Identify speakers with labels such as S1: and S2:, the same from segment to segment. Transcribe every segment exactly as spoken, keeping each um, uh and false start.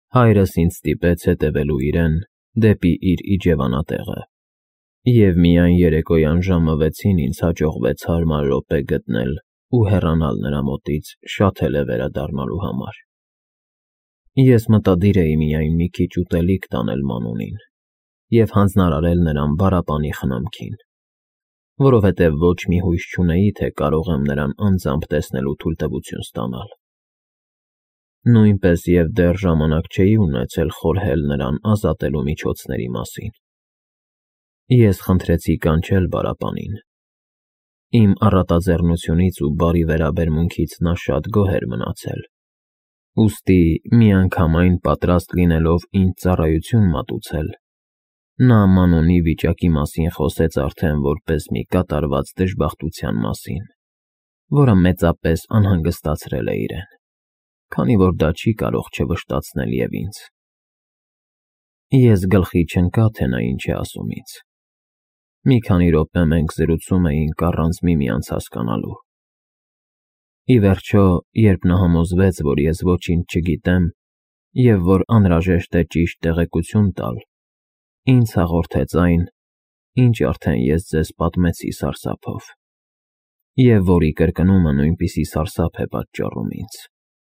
S1: հայրս ինձ ստիպեց հետևելու իրեն դեպի իր իջևանատեղը, և միայն երեկոյան ժամը վեցին ինձ հաջողվեց հարմար րոպե գտնել ու հեռանալ նրա մոտից շատ էլ է վերադառնալու համար։ Ես մտադիր էի միայն մի քիչ ուտելիք տանել Մանունին և հանձնարարել նրան Բառապանի խնամքին, որովհետև ոչ մի հույս չունեի, թե կարող եմ նրան անձամբ տեսնելու թույլտվություն ստանալ։ Նույնպես և դեռ ժամանակ չէի ունեցել խորհել նրան ազատելու միջոցների մասին։ Ես խնդրեցի կանչել Բառապանին։ Իմ առատաձեռնությունից ու բարի վերաբերմունքից նա շատ գոհ էր մնացել, ուստի միանգամայն պատրաստ լինելով ինձ ծառայություն մատուցել, նա Մանունի վիճակի մասին խոսեց արդեն որպես մի կատարված դժբախտության մասին, որը մեծապես անհանգստացրել է իրեն, քանի որ դա չի կարող չվշտացնել և ինձ։ Ես գլխի չընկա, թե նա ինչ է ասում ինձ։ Մի քանի րոպե մենք զրուցում էինք առանց միմյանց հասկանալու։ Ի վերջո, երբ նա համոզվեց, որ ես ոչինչ չգիտեմ և որ անհրաժեշտ է ճիշտ տեղեկություն տալ, ինձ հաղորդեց այն, ինչ արդեն ես ձեզ պատմեցի սարսափով, և որի կրկնումը նույնպիսի սարսափ է պատճառում ինձ։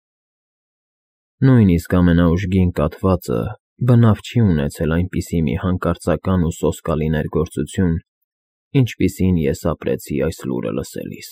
S1: Նույնիսկ ամենաուժգին կաթվածը բնավ չի ունեցել այնպիսի մի հանկարծական ու սոսկալի ներգործություն, ինչպիսին ես ապրեցի այս լուրը լսելիս։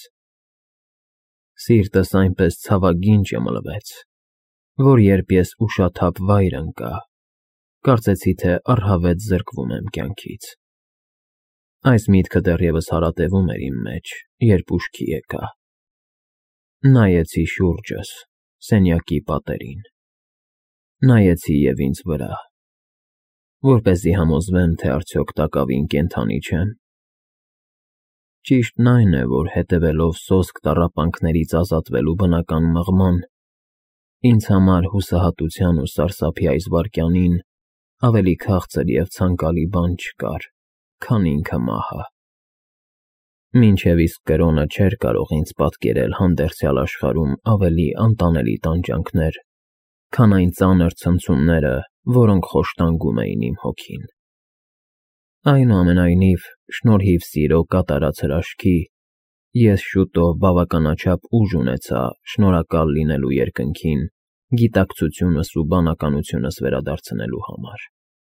S1: Սիրտս այնպես ցավագին ճմլվեց, որ երբ ես ուշաթափ վայր ընկա, կարծեցի, թե առհավետ զրկվում եմ կյանքից։ Այս միտքը դեռևս հարատևում էր իմ մեջ, երբ ուշքի եկա։ Նայեցի շուրջս, սենյակի պատերին։ Նայեցի և ինձ վրա, որպեսզի համոզվեմ, թե արդյոք տակավին կենդանի չեմ։ Ճիշտն այն է, որ հետևելով սոսկ տառապանքներից ազատվելու բնական մղման, ինձ համար հուսահատության ու սարսափի այս վայրկյանին ավելի քաղցր և ցանկալի բան չկար, քան ինքը մահը։ Մինչև իսկ կրոնը չէր կարող ինձ պատկերել հանդերձյալ աշխարհում ավելի անտանելի տանջանքներ, քան այն ծանր ցնցումները, որոնք խոշտանգում էին իմ հոգին։ Այնուամենայնիվ, շնորհիվ սիրո կատարած հրաշքի, ես շուտով բավականաչափ ուժ ունեցա շնորհակալ լինելու երկնքին գիտակցությունս ու բանականությունս վերադարձնելու համար։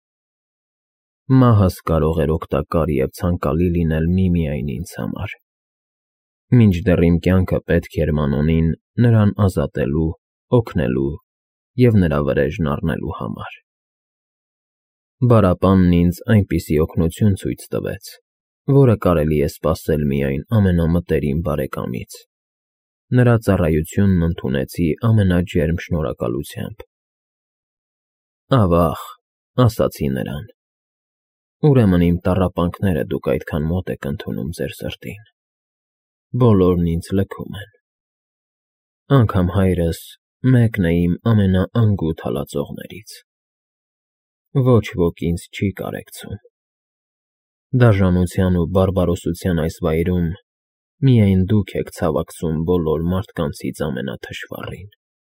S1: Մահս կարող էր օգտակար և ցանկալի լինել միմիայն ինձ համար, մինչդեռ իմ կյանքը պետք էր Մանունին նրան ազատելու, օգնելու և նրա վրեժն առնելու համար։ Բառապանն ինձ այնպիսի օգնություն ցույց տվեց, որը կարելի է սպասել միայն ամենամտերիմ բարեկամից։ Նրա ծառայությունն ընդունեցի ամենաջերմ շնորհակալությամբ։ Ավա՜ղ, ասացի նրան, ուրեմն իմ տառապանքները դուք այդքան մոտ եք ընդունում ձեր սրտին։ Բոլորն ինձ լքում են։ Անգամ հայրս մեկն է իմ ամենաանգութ հալածողներից։ Ոչ ոք ինձ չի կարեկցում։ Դաժանության ու բարբարոսության այս վայրում միայն դուք եք ցավակցում բոլոր մարդկանցից ամենաթշվառին։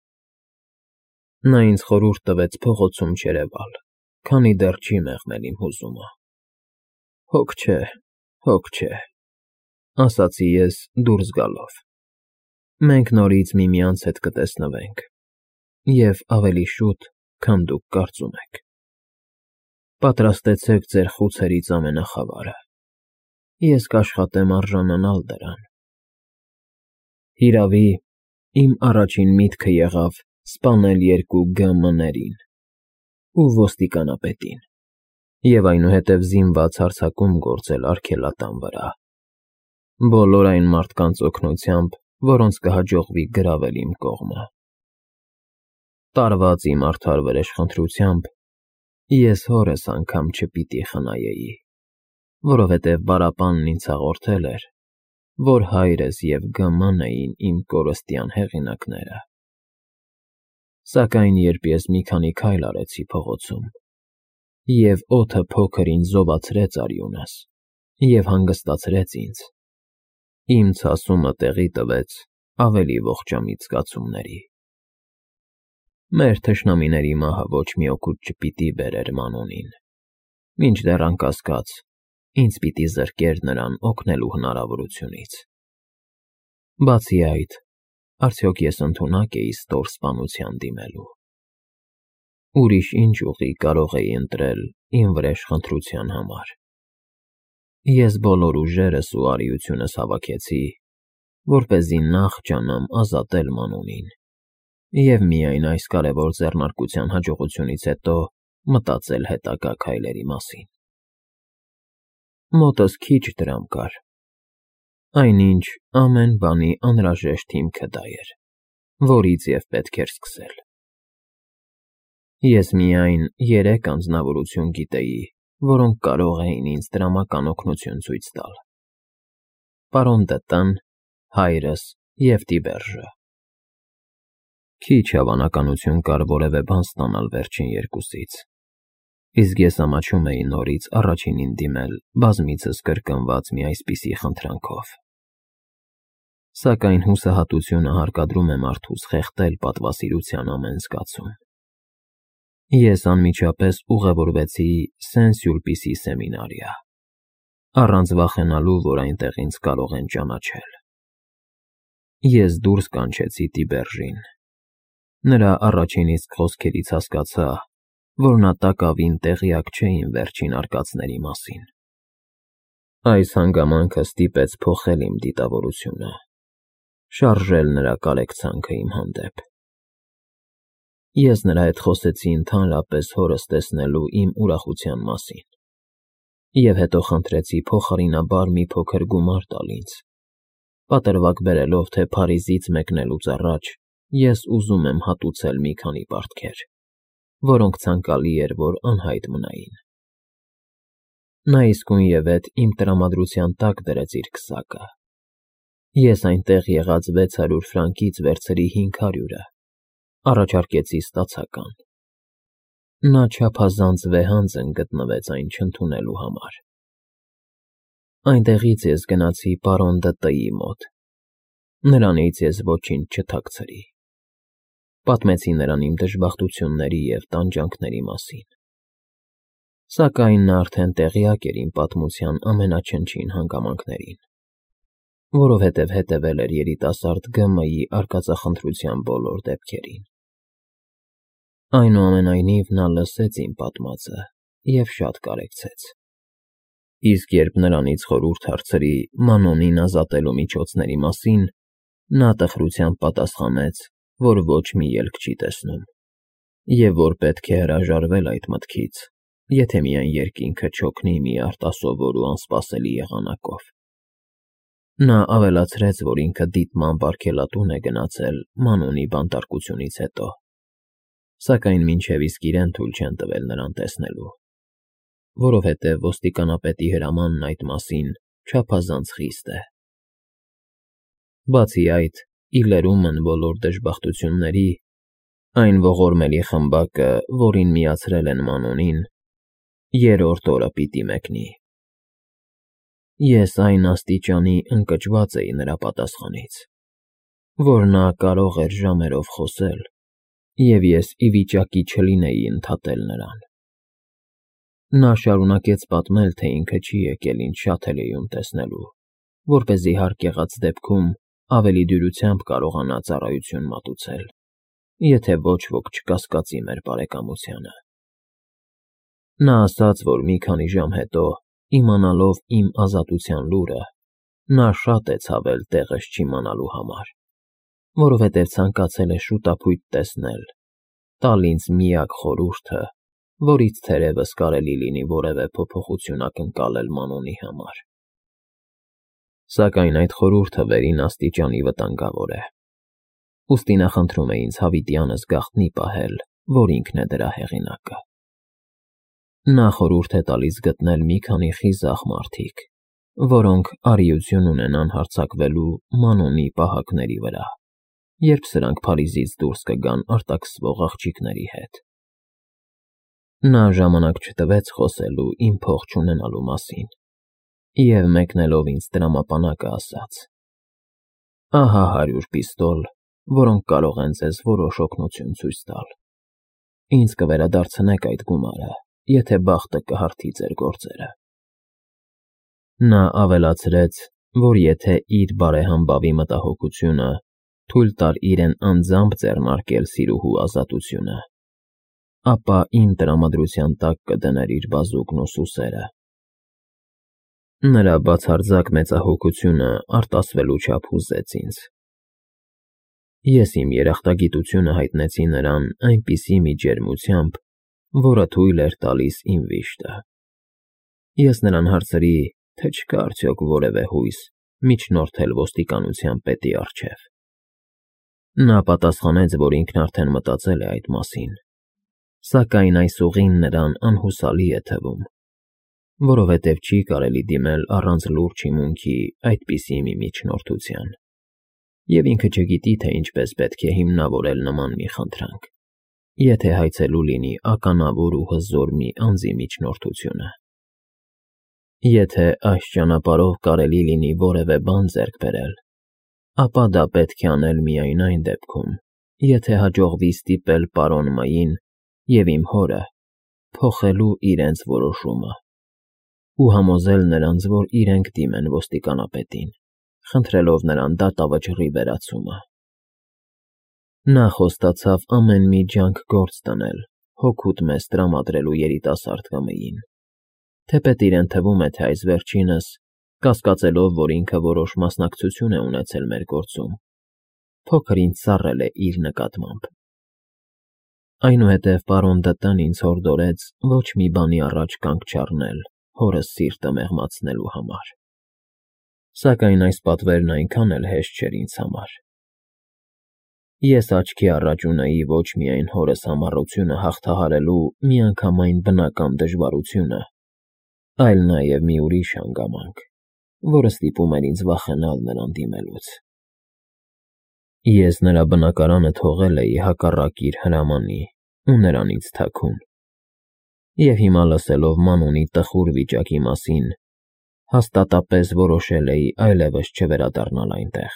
S1: Նա ինձ խորհուրդ տվեց փողոցում չերևալ, քանի դեռ չի մեղմել իմ հուզումը։ Հոգ չէ, հոգ չէ, ասացի ես դուրս գալով։ Մենք նորից միմյանց հետ կտեսնվենք, և ավելի շուտ, քան դուք կարծում եք։ Պատրաստեցեք ձեր խուցերից ամենախավարը։ Ես կաշխատեմ արժանանալ դրան։ Հիրավի, իմ առաջին միտքը եղավ սպանել երկու Գ Մ-ներին ու ոստիկանապետին և այնուհետև զինված հարձակում գործել արգելատան վրա, բոլոր այն մարդկանց օգնությամբ, որոնց կհաջողվի գրավել իմ կողմը։ Տարված իմ արդար վրեժխնդրությամբ, ես հորս անգամ չպիտի խնայեի, որովհետև Բառապանն ինձ հաղորդել էր, որ հայրս և Գ Մ-ն էին իմ կորստյան հեղինակները։ Սակայն երբ ես մի քանի քայլ արեցի փողոցում, և օդը փոքր ինձ զովացրեց արյունս և հանգստացրեց ինձ, իմ ցասումը տեղի տվեց ավելի ողջամիտ զգացումների։ մեր թշնամիների մահը ոչ մի օգուտ չպիտի բերեր Մանոնին, մինչդեռ անկասկած ինձ պիտի զրկեր նրան օգնելու հնարավորությունից։ Բացի այդ, արդյոք ես ընդունակ էի ստոր սպանության դիմելու։ Ուրիշ ինչ ուղի կարող էի ընտրել իմ վրեժխնդրության համար։ Ես բոլոր ուժերս ու արիությունս հավաքեցի, որպեսզի նախ ջանամ ազատել Մանոնին և միայն այս կարևոր ձեռնարկության հաջողությունից հետո մտածել հետագա քայլերի մասին։ Մոտս քիչ դրամ կար, այնինչ ամեն բանի անհրաժեշտ հիմքը դա էր, որից և պետք էր սկսել։ Ես միայն երեք անձնավորություն գիտեի, որոնք կարող էին ինձ դրամական օգնություն ցույց տալ. պարոն Դ'Տան, հայրս և Տիբերժը։ Քիչ հավանականություն կար որևէ բան ստանալ վերջին երկուսից, իսկ ես ամաչում էի նորից առաջինին դիմել բազմիցս կրկնված մի այսպիսի խնդրանքով։ Սակայն հուսահատությունը հարկադրում է մարդուս խեղդել պատվասիրության ամեն զգացում։ Ես անմիջապես ուղևորվեցի Սեն-Սյուլպիսի սեմինարիա, առանց վախենալու, որ այնտեղ ինձ կարող են ճանաչել։ Ես դուրս կանչեցի Տիբերժին։ Նրա առաջին իսկ խոսքերից հասկացա, որ նա տակավին տեղյակ չէ իմ վերջին արկածների մասին։ Այս հանգամանքը ստիպեց փոխել իմ դիտավորությունը, շարժել նրա կարեկցանքը իմ հանդեպ։ Ես նրա հետ խոսեցի ընդհանրապես հորս տեսնելու իմ ուրախության մասին և հետո խնդրեցի փոխարինաբար մի փոքր գումար տալ ինձ, պատրվակ բերելով, թե Փարիզից մեկնելուց առաջ ես ուզում եմ հատուցել մի քանի պարտքեր, որոնք ցանկալի էր, որ անհայտ մնային։ Նա իսկույնևեթ իմ տրամադրության տակ դրեց իր քսակը։ Ես այնտեղ եղած վեց հարյուր ֆրանկից վերցրի հինգ հարյուրը, առաջարկեցի ստացական։ Նա չափազանց վեհանձն գտնվեց այն չընդունելու համար։ Այնտեղից ես գնացի պարոն Դ'Տի մոտ։ Նրանից ես ոչինչ չթաքցրի։ Պատմեցի նրան իմ դժբախտությունների և տանջանքների մասին։ Սակայն նա արդեն տեղյակ էր իմ պատմության ամենաչնչին հանգամանքներին, որովհետև հետևել էր երիտասարդ Գ.Մ.-ի արկածախնդրության բոլոր դեպքերին։ Այնուամենայնիվ նա լսեց իմ պատմածը և շատ կարեկցեց։ Իսկ երբ նրանից խորհուրդ հարցրի Մանոնին ազատելու միջոցների մասին, նա տխրությամբ պատասխանեց, որ ոչ մի ելք չի տեսնում, և որ պետք է հրաժարվել այդ մտքից, եթե միայն երկինքը չօգնի մի արտասովոր ու անսպասելի եղանակով։ Նա ավելացրեց, որ ինքը դիտմամբ արգելատուն է գնացել Մանոնի բանտարկությունից հետո, սակայն մինչև իսկ իրեն թույլ չեն տվել նրան տեսնելու, որովհետև ոստիկանապետի հրամանն այդ մասին չափազանց խիստ է։ Բացի այդ, ի լրումն բոլոր դժբախտությունների, այն ողորմելի խմբակը, որին միացրել են Մանոնին, երրորդ օրը պիտի մեկնի։ Ես այն աստիճանի ընկճված էի նրա պատասխանից, որ նա կարող էր ժամերով խոսել, և ես ի վիճակի չլինեի ընդհատել նրան։ Նա շարունակեց պատմել, թե ինքը չի եկել ինձ Շաթելեում տեսնելու, որպեսզի հարկ եղած դեպքում ավելի դյուրությամբ կարողանա ծառայություն մատուցել, եթե ոչ ոք չկասկածի մեր բարեկամությանը։ Նա ասաց, որ մի քանի ժամ հետո, իմանալով իմ ազատության լուրը, նա շատ է ցավել տեղս չիմանալու համար, որովհետև ցանկացել է շուտափույթ տեսնել, տալ ինձ միակ խորհուրդը, որից թերևս կարելի լինի որևէ փոփոխություն ակնկալել Մանոնի համար։ Սակայն այդ խորհուրդը վերին աստիճանի վտանգավոր է, ուստի նա խնդրում է ինձ հավիտյանս գաղտնի պահել, որ ինքն է դրա հեղինակը։ Նա խորհուրդ է տալիս գտնել մի քանի խիզախ մարդիկ, որոնք արիություն ունենան հարձակվելու Մանոնի պահակների վրա, երբ սրանք Փարիզից դուրս կգան արտաքսվող աղջիկների հետ։ Նա ժամանակ չտվեց խոսելու իմ փող չունենալու մասին և մեկնելով ինձ տրամապանակը ասաց. «Ահա հարյուր պիստոլ, որոնք կարող են ձեզ որոշ օգնություն ցույց տալ»։ ինձ կվերադարձնեք այդ գումարը, եթե բախտը կհարթի ձեր գործերը։ Նա ավելացրեց, որ եթե իր բարեհամբավի մտահոգությունը թույլ տար իրեն անձամբ ձեռնարկել սիրուհու ազատությունը, ապա իմ տրամադրության տակ կդներ իր բազուկն ու սուսերը։ Նրա բացարձակ մեծահոգությունը արտասվելու չափ հուզեց ինձ։ Ես իմ երախտագիտությունը հայտնեցի նրան այնպիսի մի ջերմությամբ, որը թույլ էր տալիս իմ վիշտը։ Ես նրան հարցրի, թե չկա արդյոք որևէ հույս միջնորդել ոստիկանության պետի առջև։ Նա պատասխանեց, որ ինքն արդեն մտածել է այդ մասին, սակայն այս ուղին նրան անհուսալի է թվում, որովհետև չի կարելի դիմել առանց լուրջ հիմունքի այդպիսի մի միջնորդության, և ինքը չգիտի, թե ինչպես պետք է հիմնավորել նման մի խնդրանք, եթե հայցելու լինի ականավոր ու հզոր մի անձի միջնորդությունը։ Եթե այս ճանապարհով կարելի լինի որևէ բան ձեռք բերել, ապա դա պետք է անել միայն այն դեպքում, եթե հաջողվի ստիպել պարոն Մային և իմ հորը փոխելու իրենց որոշումը ու համոզել նրանց, որ իրենք դիմեն ոստիկանապետին, խնդրելով նրան դատավճռի վերացումը։ Նա խոստացավ ամեն մի ջանք գործ դնել հօգուտ մեզ տրամադրելու երիտասարդ կմիին, թեպետ իրեն թվում է, թե այս վերջինս, կասկածելով, որ ինքը որոշ մասնակցություն է ունեցել մեր գործում, փոքր ինձ սառել է իր նկատմամբ։ Այնուհետև պարոն Դ.Տ.-ն ինձ հորդորեց ոչ մի բանի առաջ կանգ չառնել հորս սիրտը մեղմացնելու համար։ Սակայն այս պատվերն այնքան էլ հեշտ չէր ինձ համար։ Ես աչքի առաջ ունեի ոչ միայն հորս համառությունը հաղթահարելու միանգամայն բնական դժվարությունը, այլ նաև մի ուրիշ հանգամանք, որը ստիպում էր ինձ վախենալ նրան դիմելուց։ Ես նրա բնակարանը թողել էի հակառակ իր հրամանի ու նրանից թաքուն, և հիմա լսելով Մանունի տխուր վիճակի մասին, հաստատապես որոշել էի այլևս չվերադառնալ այնտեղ։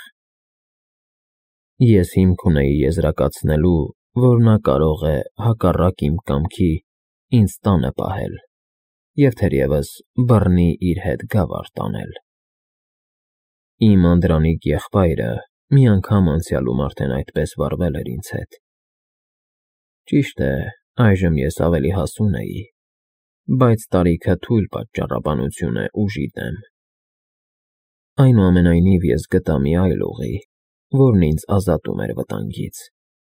S1: Ես հիմք ունեի եզրակացնելու, որ նա կարող է, հակառակ իմ կամքի, ինձ տանը պահել և թերևս բռնի իր հետ գավառ տանել։ Իմ անդրանիկ եղբայրը մի անգամ անցյալում արդեն այդպես վարվել էր ինձ հետ։ Ճիշտ է, այժմ ես ավելի հասուն էի, բայց տարիքը թույլ պատճառաբանություն է ուժի դեմ։ Այնուամենայնիվ ես գտա մի այլ ուղի, որն ինձ ազատում էր վտանգից։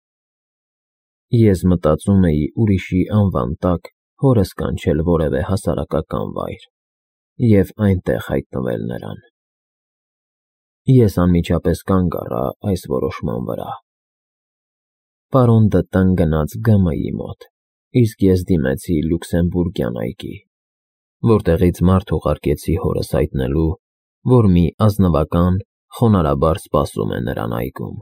S1: Ես մտածում էի ուրիշի անվան տակ հորս կանչել որևէ հասարակական վայր և այնտեղ հայտնվել նրան։ Ես անմիջապես կանգ առա այս որոշման վրա։ Պարոն Դ.Տ.-ն գնաց Գ M-ի մոտ, իսկ ես դիմեցի Լյուքսեմբուրգյան այգի, որտեղից մարդ ուղարկեցի հորս հայտնելու, որ մի ազնվական խոնարհաբար սպասում է նրան այգում։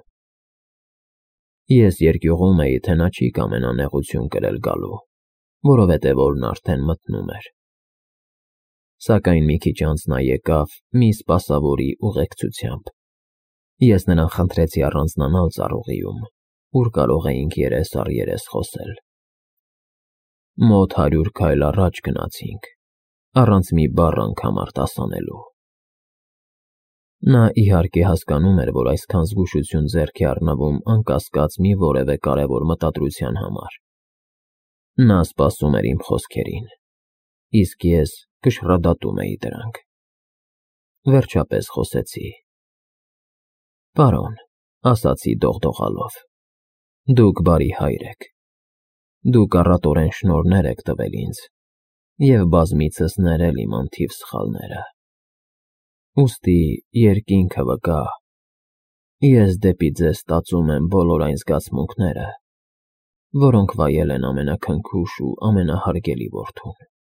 S1: Ես երկյուղում էի, թե նա չի կամենա նեղություն կրել գալու, որովհետև օրն արդեն մթնում էր։ Սակայն մի քիչ անց նա եկավ մի սպասավորի ուղեկցությամբ։ Ես նրան խնդրեցի առանձնանալ ծառուղիում, ուր կարող էինք երես առ երես խոսել։ Մոտ հարյուր քայլ առաջ գնացինք, առանց մի բառ անգամ արտասանելու։ Նա իհարկե հասկանում էր, որ այսքան զգուշություն ձեռք է առնվում անկասկած մի որևէ կարևոր մտադրության համար։ Նա սպասում էր իմ խոսքերին, իսկ ես կշռադատում էի դրանք։ Վերջապես խոսեցի. «Պարոն», ասացի դողդողալով, «դուք բարի հայր եք։ Դուք առատորեն շնորհներ եք տվել ինձ և բազմիցս ներել իմ անթիվ սխալները։ Ուստի երկինքը վկա, ես դեպի ձեզ ստացում եմ բոլոր այն զգացմունքները, որոնք վայել են ամենաքնքուշ ու ամենահարգելի որդուն։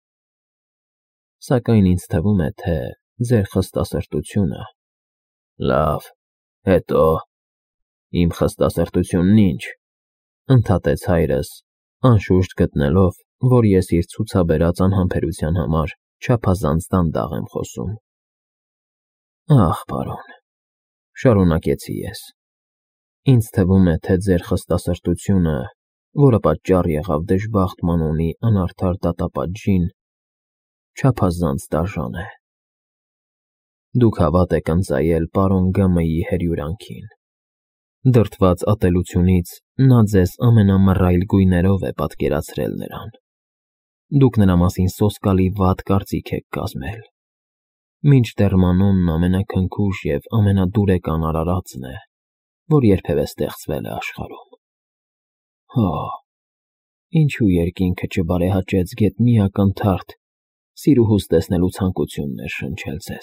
S1: Սակայն ինձ թվում է, թե ձեր խստասրտությունը…» «Լավ, հետո՞։ Իմ խստասրտությունն ի՞նչ», ընդհատեց հայրս, անշուշտ գտնելով, որ ես իր ցուցաբերած անհամբերության համար չափազանց դանդաղ եմ խոսում։ «Ախ, պարոն», շարունակեցի ես, «ինձ թվում է, թե ձեր խստասրտությունը որը պատճառ եղավ դժբախտ Մանոնի անարդար դատապատժին, չափազանց դաժան է։ Դուք հավատ եք ընծայել պարոն Գ.Մ.-ի հերյուրանքին։ Դրդված ատելությունից նա ձեզ ամենամռայլ գույներով է պատկերացրել նրան։ Դուք նրա մասին սոսկալի վատ կարծիք եք կազմել, մինչդեռ Մանոնն ամենաքնքուշ և ամենադուրեկան արարածն է, որ երբևէ ստեղծվել է աշխարհում։ Հո, ինչու երկինքը չբարեհաճեց գետնի ակնթարթ սիրուհուս տեսնելու ցանկություններ շնչել ձեզ։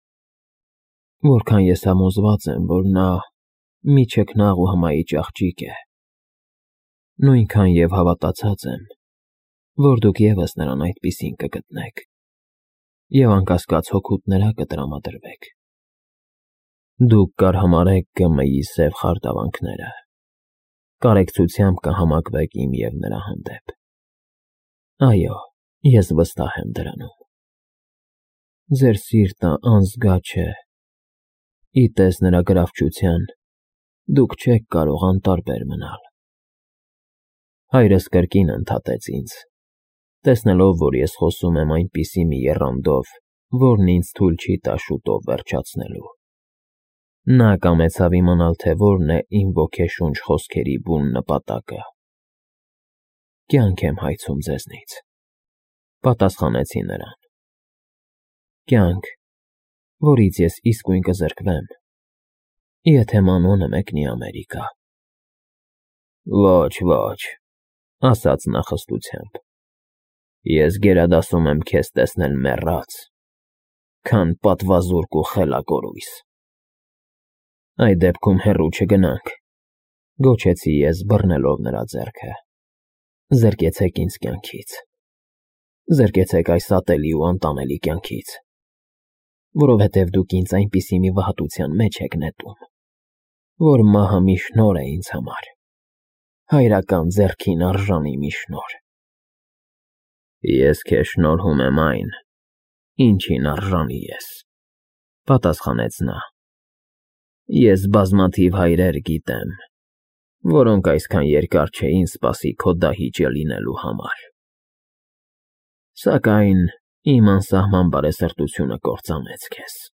S1: Որքան ես համոզված եմ, որ նա մի չքնաղ ու հմայիչ աղջիկ է, նույնքան և հավատացած եմ, որ դուք ևս նրան այդպիսին կգտնեք և անկասկած հօգուտ նրա կտրամադրվեք։ Դուք կարհամարհեք Գ.Մ.-ի սև խարդավանքները, կարեկցությամբ կհամակվեք իմ և նրա հանդեպ։ Այո, ես վստահ եմ դրանում։ Ձեր սիրտը անզգա չէ, ի տես նրա գրավչության, դուք չեք կարող անտարբեր մնալ։ Հայրս կրկին ընդհատեց ինձ, տեսնելով, որ ես խոսում եմ այնպիսի մի եռանդով, որն ինձ թույլ չի տա շուտով վերջացնելու։ Նա կամեցավ իմանալ, թե որն է իմ ոգեշունչ խոսքերի բուն նպատակը։ Կյանք եմ հայցում ձեզնից, պատասխանեցի նրան։ Կյանք, որից ես իսկույն կզրկվեմ, եթե Մանոնը մեկնի Ամերիկա։ Ոչ, ոչ, ասաց նա խստությամբ, ես գերադասում եմ քեզ տեսնել մեռած, քան պատվազուրկ ու խելագորույս։ Այդ դեպքում հեռու չգնանք, գոչեցի ես, բռնելով նրա ձեռքը։ Զրկեցեք ինձ կյանքից, զրկեցեք այս ատելի ու անտանելի կյանքից, որովհետև դուք ինձ այնպիսի մի վհատության մեջ եք նետում, որ մահը մի շնորհ է ինձ համար, հայրական ձեռքին արժանի մի շնորհ։ Ես քեզ շնորհում եմ այն, ինչին արժանի ես, պատասխանեց նա։ Ես բազմաթիվ հայրեր գիտեմ, որոնք այսքան երկար չէին սպասի քո դահիճը լինելու համար։ Սակայն իմ անսահման բարեսրտությունը կործանեց քեզ։